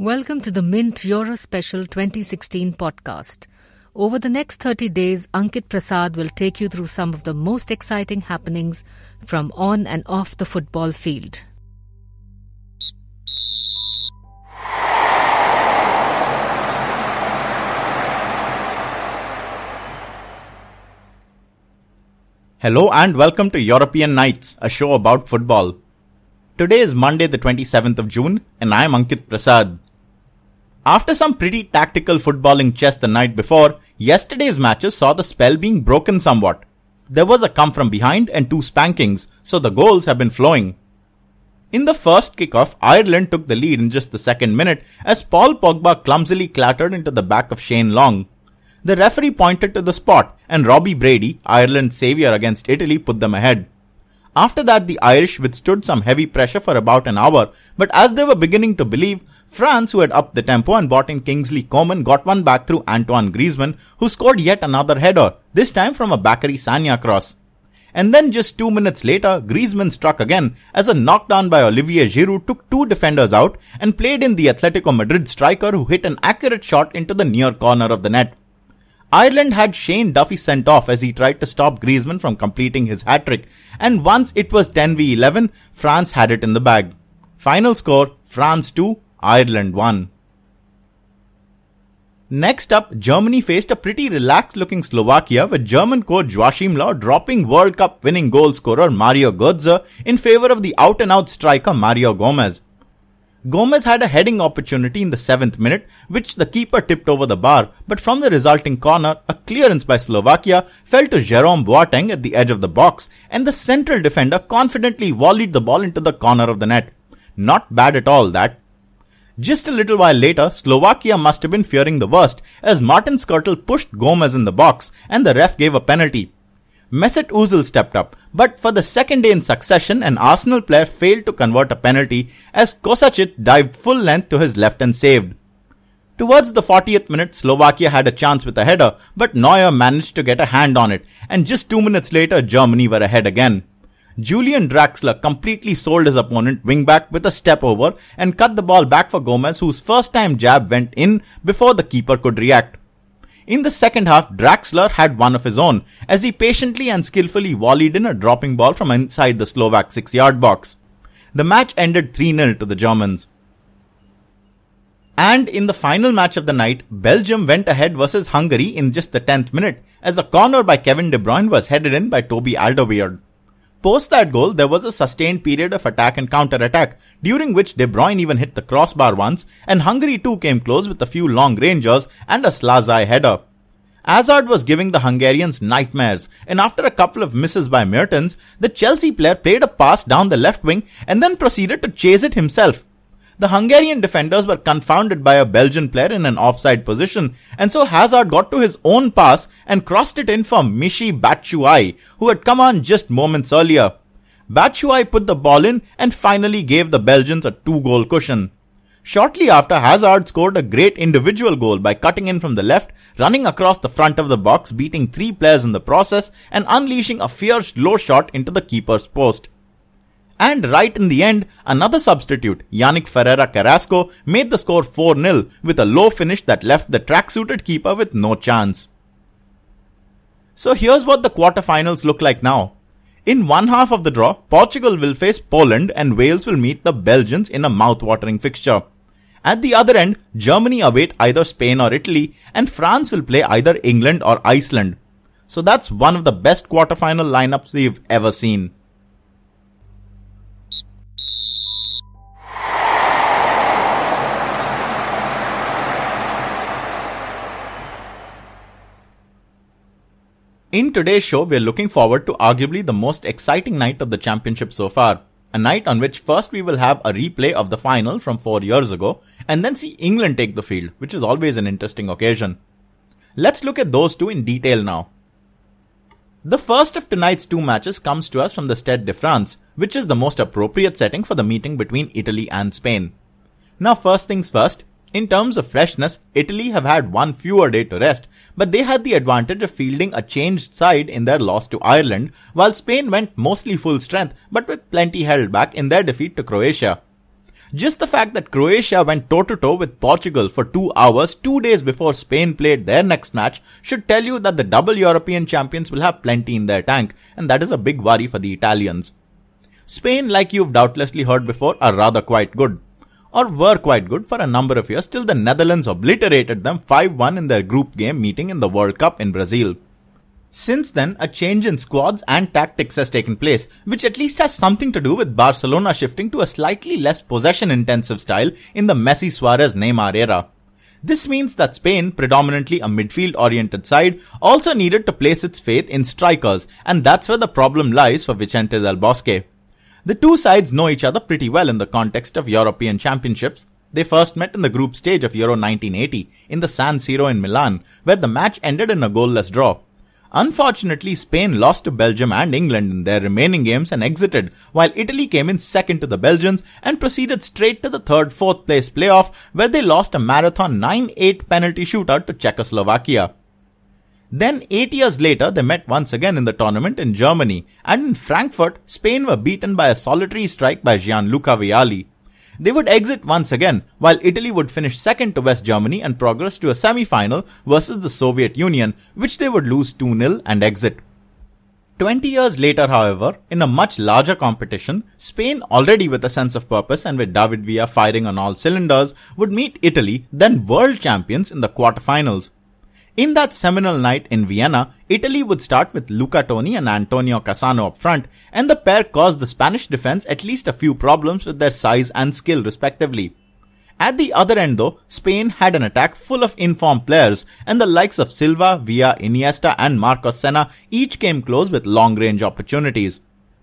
Welcome to the Mint Euro Special 2016 podcast. Over the next 30 days, Ankit Prasad will take you through some of the most exciting happenings from on and off the football field. Hello and welcome to European Nights, a show about football. Today is Monday the 27th of June and I am Ankit Prasad. After some pretty tactical footballing chess the night before, yesterday's matches saw the spell being broken somewhat. There was a come from behind and two spankings, so the goals have been flowing. In the first kickoff, Ireland took the lead in just the second minute as Paul Pogba clumsily clattered into the back of Shane Long. The referee pointed to the spot and Robbie Brady, Ireland's saviour against Italy, put them ahead. After that, the Irish withstood some heavy pressure for about an hour, but as they were beginning to believe, France, who had upped the tempo and brought in Kingsley Coman, got one back through Antoine Griezmann, who scored yet another header, this time from a Bakary Sagna cross. And then just 2 minutes later, Griezmann struck again as a knockdown by Olivier Giroud took two defenders out and played in the Atletico Madrid striker who hit an accurate shot into the near corner of the net. Ireland had Shane Duffy sent off as he tried to stop Griezmann from completing his hat-trick, and once it was 10v11, France had it in the bag. Final score, France 2, Ireland 1. Next up, Germany faced a pretty relaxed-looking Slovakia with German coach Joachim Löw dropping World Cup winning goal scorer Mario Götze in favour of the out-and-out striker Mario Gomez. Gomez had a heading opportunity in the 7th minute, which the keeper tipped over the bar, but from the resulting corner, a clearance by Slovakia fell to Jerome Boateng at the edge of the box, and the central defender confidently volleyed the ball into the corner of the net. Not bad at all, that. Just a little while later, Slovakia must have been fearing the worst, as Martin Skrtel pushed Gomez in the box, and the ref gave a penalty. Mesut Ozil stepped up, but for the second day in succession, an Arsenal player failed to convert a penalty as Kosacic dived full length to his left and saved. Towards the 40th minute, Slovakia had a chance with a header, but Neuer managed to get a hand on it, and just 2 minutes later, Germany were ahead again. Julian Draxler completely sold his opponent wingback with a step over and cut the ball back for Gomez, whose first time jab went in before the keeper could react. In the second half, Draxler had one of his own, as he patiently and skillfully volleyed in a dropping ball from inside the Slovak 6-yard box. The match ended 3-0 to the Germans. And in the final match of the night, Belgium went ahead versus Hungary in just the 10th minute, as a corner by Kevin De Bruyne was headed in by Toby Alderweireld. Post that goal, there was a sustained period of attack and counter-attack, during which De Bruyne even hit the crossbar once, and Hungary too came close with a few long rangers and a Slazai header. Hazard was giving the Hungarians nightmares, and after a couple of misses by Mertens, the Chelsea player played a pass down the left wing and then proceeded to chase it himself. The Hungarian defenders were confounded by a Belgian player in an offside position, and so Hazard got to his own pass and crossed it in for Michy Batshuayi, who had come on just moments earlier. Batshuayi put the ball in and finally gave the Belgians a 2-goal cushion. Shortly after, Hazard scored a great individual goal by cutting in from the left, running across the front of the box, beating 3 players in the process, and unleashing a fierce low shot into the keeper's post. And right in the end, another substitute, Yannick Ferreira Carrasco, made the score 4-0 with a low finish that left the track-suited keeper with no chance. So here's what the quarterfinals look like now. In one half of the draw, Portugal will face Poland and Wales will meet the Belgians in a mouth-watering fixture. At the other end, Germany await either Spain or Italy, and France will play either England or Iceland. So that's one of the best quarterfinal lineups we've ever seen. In today's show, we're looking forward to arguably the most exciting night of the championship so far. A night on which first we will have a replay of the final from 4 years ago and then see England take the field, which is always an interesting occasion. Let's look at those two in detail now. The first of tonight's two matches comes to us from the Stade de France, which is the most appropriate setting for the meeting between Italy and Spain. Now first things first, in terms of freshness, Italy have had one fewer day to rest, but they had the advantage of fielding a changed side in their loss to Ireland, while Spain went mostly full strength but with plenty held back in their defeat to Croatia. Just the fact that Croatia went toe-to-toe with Portugal for 2 hours 2 days before Spain played their next match should tell you that the double European champions will have plenty in their tank, and that is a big worry for the Italians. Spain, like you've doubtlessly heard before, are rather quite good. Or were quite good for a number of years till the Netherlands obliterated them 5-1 in their group game meeting in the World Cup in Brazil. Since then, a change in squads and tactics has taken place, which at least has something to do with Barcelona shifting to a slightly less possession-intensive style in the Messi, Suarez, Neymar era. This means that Spain, predominantly a midfield-oriented side, also needed to place its faith in strikers, and that's where the problem lies for Vicente Del Bosque. The two sides know each other pretty well in the context of European Championships. They first met in the group stage of Euro 1980 in the San Siro in Milan, where the match ended in a goalless draw. Unfortunately, Spain lost to Belgium and England in their remaining games and exited, while Italy came in second to the Belgians and proceeded straight to the 3rd-4th place playoff, where they lost a marathon 9-8 penalty shootout to Czechoslovakia. Then 8 years later, they met once again in the tournament in Germany, and in Frankfurt, Spain were beaten by a solitary strike by Gianluca Vialli. They would exit once again, while Italy would finish second to West Germany and progress to a semi-final versus the Soviet Union, which they would lose 2-0 and exit. 20 years later, however, in a much larger competition, Spain, already with a sense of purpose and with David Villa firing on all cylinders, would meet Italy, then world champions, in the quarterfinals. In that seminal night in Vienna, Italy would start with Luca Toni and Antonio Cassano up front, and the pair caused the Spanish defense at least a few problems with their size and skill respectively. At the other end though, Spain had an attack full of informed players, and the likes of Silva, Villa, Iniesta and Marcos Senna each came close with long-range opportunities.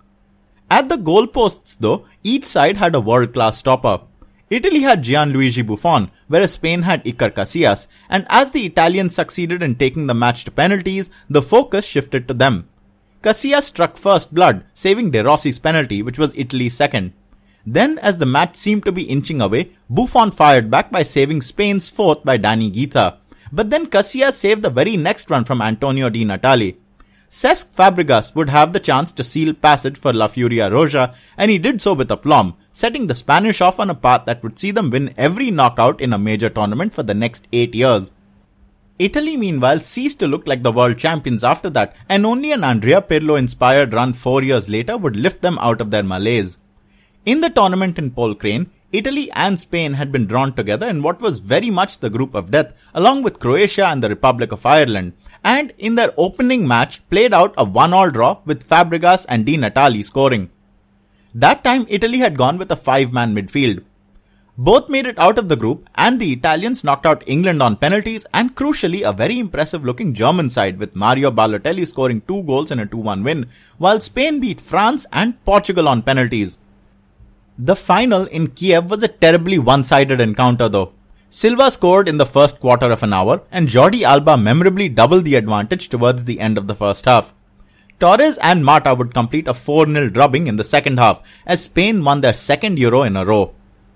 At the goalposts though, each side had a world-class stopper. Italy had Gianluigi Buffon, whereas Spain had Iker Casillas, and as the Italians succeeded in taking the match to penalties, the focus shifted to them. Casillas struck first blood, saving De Rossi's penalty, which was Italy's second. Then, as the match seemed to be inching away, Buffon fired back by saving Spain's fourth by Dani Guita. But then Casillas saved the very next one from Antonio Di Natale. Cesc Fabregas would have the chance to seal passage for La Furia Roja, and he did so with aplomb, setting the Spanish off on a path that would see them win every knockout in a major tournament for the next 8 years. Italy meanwhile ceased to look like the world champions after that, and only an Andrea Pirlo-inspired run 4 years later would lift them out of their malaise. In the tournament in Polkrane, Italy and Spain had been drawn together in what was very much the group of death, along with Croatia and the Republic of Ireland, and in their opening match played out a 1-1 draw with Fabregas and Di Natale scoring. That time Italy had gone with a 5-man midfield. Both made it out of the group, and the Italians knocked out England on penalties, and crucially a very impressive looking German side with Mario Balotelli scoring 2 goals in a 2-1 win, while Spain beat France and Portugal on penalties. The final in Kiev was a terribly one-sided encounter though. Silva scored in the first quarter of an hour, and Jordi Alba memorably doubled the advantage towards the end of the first half. Torres and Mata would complete a 4-0 drubbing in the second half, as Spain won their second Euro in a row.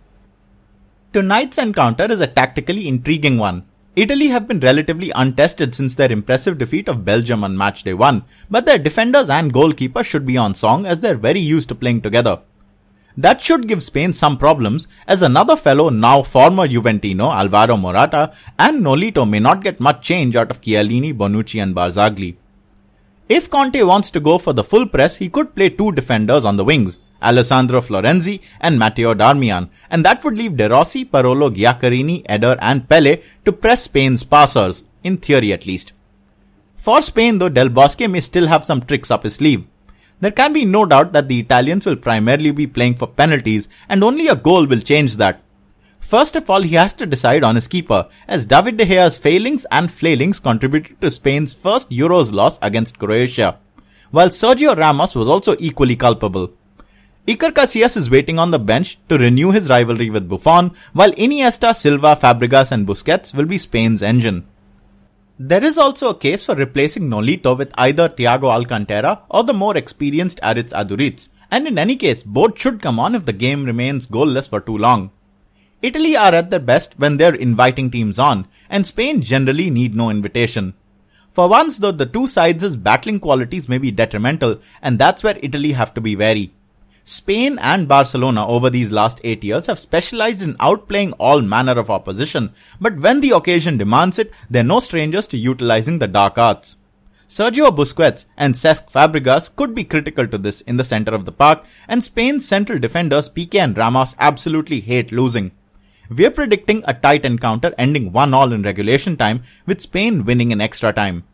Tonight's encounter is a tactically intriguing one. Italy have been relatively untested since their impressive defeat of Belgium on matchday 1, but their defenders and goalkeeper should be on song as they're very used to playing together. That should give Spain some problems, as another fellow, now former Juventino, Alvaro Morata, and Nolito may not get much change out of Chiellini, Bonucci and Barzagli. If Conte wants to go for the full press, he could play 2 defenders on the wings, Alessandro Florenzi and Matteo Darmian, and that would leave De Rossi, Parolo, Giaccherini, Eder and Pele to press Spain's passers, in theory at least. For Spain though, Del Bosque may still have some tricks up his sleeve. There can be no doubt that the Italians will primarily be playing for penalties, and only a goal will change that. First of all, he has to decide on his keeper, as David De Gea's failings and flailings contributed to Spain's first Euros loss against Croatia, while Sergio Ramos was also equally culpable. Iker Casillas is waiting on the bench to renew his rivalry with Buffon, while Iniesta, Silva, Fabregas and Busquets will be Spain's engine. There is also a case for replacing Nolito with either Thiago Alcantara or the more experienced Aritz Aduriz, and in any case, both should come on if the game remains goalless for too long. Italy are at their best when they're inviting teams on, and Spain generally need no invitation. For once though, the two sides' battling qualities may be detrimental, and that's where Italy have to be wary. Spain and Barcelona over these last 8 years have specialized in outplaying all manner of opposition, but when the occasion demands it, they're no strangers to utilizing the dark arts. Sergio Busquets and Cesc Fabregas could be critical to this in the center of the park, and Spain's central defenders Piqué and Ramos absolutely hate losing. We're predicting a tight encounter ending 1-1 in regulation time, with Spain winning in extra time.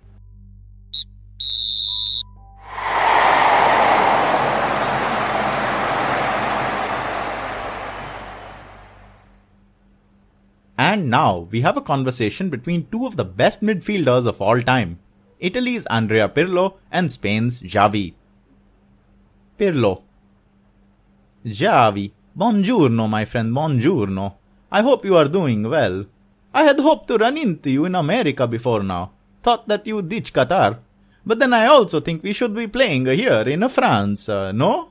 And now we have a conversation between two of the best midfielders of all time, Italy's Andrea Pirlo and Spain's Xavi. Pirlo. Xavi. Buongiorno, my friend, buongiorno. I hope you are doing well. I had hoped to run into you in America before now. Thought that you would ditch Qatar. But then I also think we should be playing here in France, no?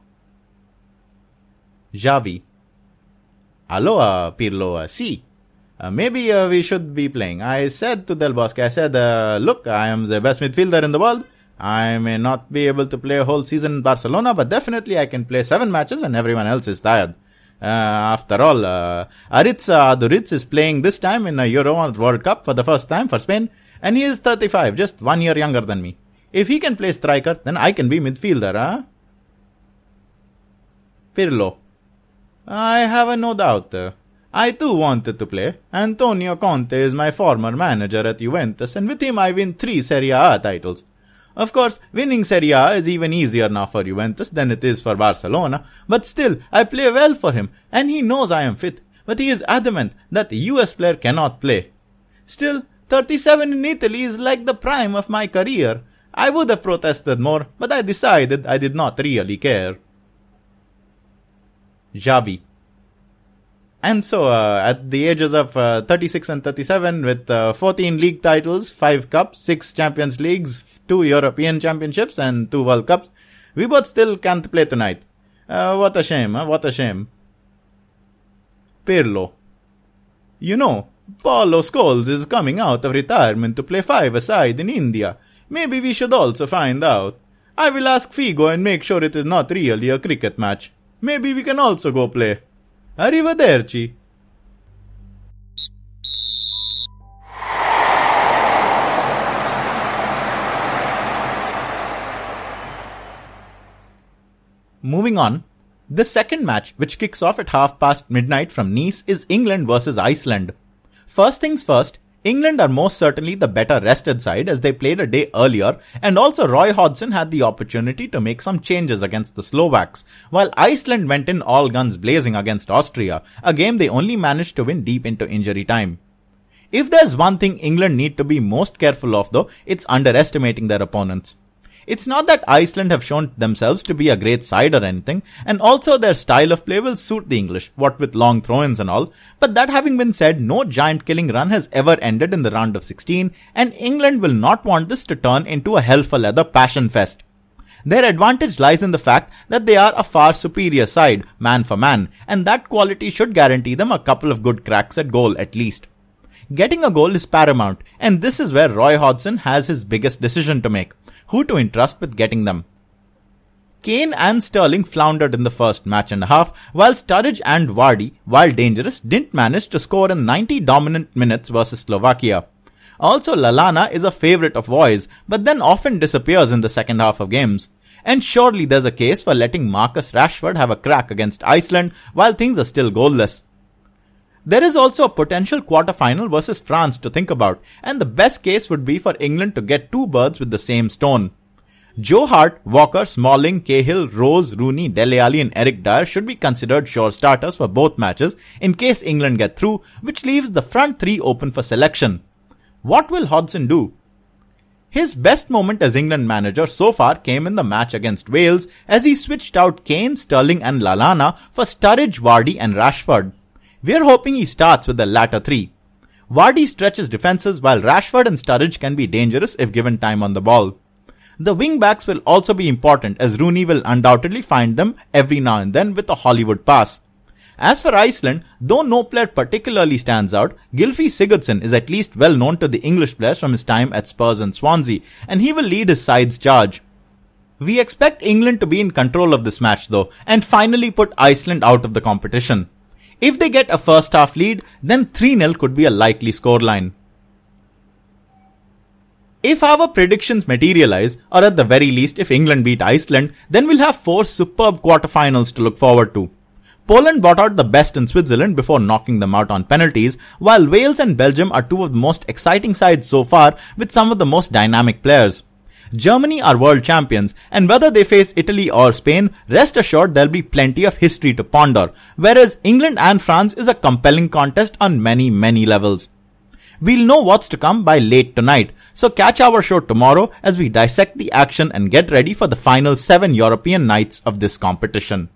Xavi. Allora, Pirlo, si. Maybe we should be playing. I said to Del Bosque, look, I am the best midfielder in the world. I may not be able to play a whole season in Barcelona, but definitely I can play 7 matches when everyone else is tired. After all, Aritz Aduriz is playing this time in a Euro World Cup for the first time for Spain, and he is 35, just 1 year younger than me. If he can play striker, then I can be midfielder, huh? Pirlo. I have no doubt. I too wanted to play. Antonio Conte is my former manager at Juventus, and with him I win 3 Serie A titles. Of course, winning Serie A is even easier now for Juventus than it is for Barcelona, but still, I play well for him, and he knows I am fit, but he is adamant that the US player cannot play. Still, 37 in Italy is like the prime of my career. I would have protested more, but I decided I did not really care. Xavi. And so, at the ages of 36 and 37, with 14 league titles, 5 cups, 6 Champions Leagues, 2 European Championships, and 2 World Cups, we both still can't play tonight. What a shame, what a shame. Pirlo. You know, Paulo Scholes is coming out of retirement to play 5-a-side in India. Maybe we should also find out. I will ask Figo and make sure it is not really a cricket match. Maybe we can also go play. Arrivederci. Moving on, the second match, which kicks off at midnight from Nice, is England versus Iceland. First things first, England are most certainly the better rested side as they played a day earlier, and also Roy Hodgson had the opportunity to make some changes against the Slovaks, while Iceland went in all guns blazing against Austria, a game they only managed to win deep into injury time. If there's one thing England need to be most careful of though, it's underestimating their opponents. It's not that Iceland have shown themselves to be a great side or anything, and also their style of play will suit the English, what with long throw-ins and all, but that having been said, no giant killing run has ever ended in the round of 16, and England will not want this to turn into a hell for leather passion fest. Their advantage lies in the fact that they are a far superior side, man for man, and that quality should guarantee them a couple of good cracks at goal at least. Getting a goal is paramount, and this is where Roy Hodgson has his biggest decision to make. Who to entrust with getting them. Kane and Sterling floundered in the first match and a half, while Sturridge and Vardy, while dangerous, didn't manage to score in 90 dominant minutes versus Slovakia. Also, Lallana is a favourite of Voi's, but then often disappears in the second half of games. And surely there's a case for letting Marcus Rashford have a crack against Iceland while things are still goalless. There is also a potential quarter-final versus France to think about, and the best case would be for England to get 2 birds with the same stone. Joe Hart, Walker, Smalling, Cahill, Rose, Rooney, Dele Alli and Eric Dyer should be considered sure starters for both matches in case England get through, which leaves the front 3 open for selection. What will Hodgson do? His best moment as England manager so far came in the match against Wales as he switched out Kane, Sterling and Lallana for Sturridge, Vardy and Rashford. We're hoping he starts with the latter 3. Vardy stretches defences while Rashford and Sturridge can be dangerous if given time on the ball. The wing-backs will also be important as Rooney will undoubtedly find them every now and then with a Hollywood pass. As for Iceland, though no player particularly stands out, Gylfi Sigurdsson is at least well known to the English players from his time at Spurs and Swansea, and he will lead his side's charge. We expect England to be in control of this match though, and finally put Iceland out of the competition. If they get a first half lead, then 3-0 could be a likely scoreline. If our predictions materialize, or at the very least if England beat Iceland, then we'll have 4 superb quarterfinals to look forward to. Poland brought out the best in Switzerland before knocking them out on penalties, while Wales and Belgium are 2 of the most exciting sides so far with some of the most dynamic players. Germany are world champions, and whether they face Italy or Spain, rest assured there'll be plenty of history to ponder, whereas England and France is a compelling contest on many levels. We'll know what's to come by late tonight, so catch our show tomorrow as we dissect the action and get ready for the final 7 European nights of this competition.